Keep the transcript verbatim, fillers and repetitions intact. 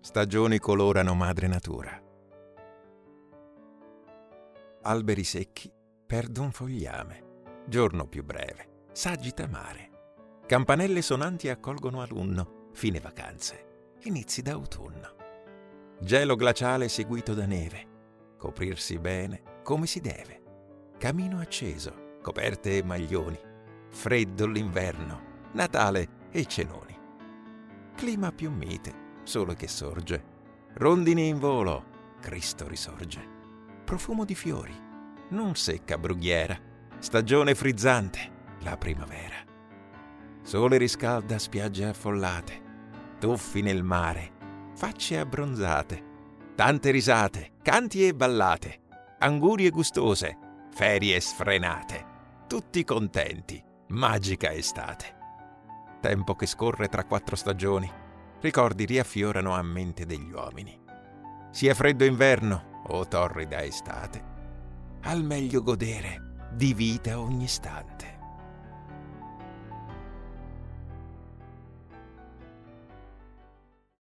Stagioni colorano madre natura. Alberi secchi perdono fogliame, giorno più breve, s'agita mare. Campanelle sonanti accolgono alunno, fine vacanze, inizi d'autunno. Gelo glaciale seguito da neve, coprirsi bene come si deve. Camino acceso, coperte e maglioni, freddo l'inverno, Natale e cenoni. Clima più mite, sole che sorge, rondini in volo, Cristo risorge. Profumo di fiori, non secca brughiera, stagione frizzante, la primavera. Sole riscalda spiagge affollate, tuffi nel mare, facce abbronzate, tante risate, canti e ballate, angurie gustose, ferie sfrenate, tutti contenti, magica estate. Tempo che scorre tra quattro stagioni, ricordi riaffiorano a mente degli uomini. Sia freddo inverno o torrida estate, al meglio godere di vita ogni istante.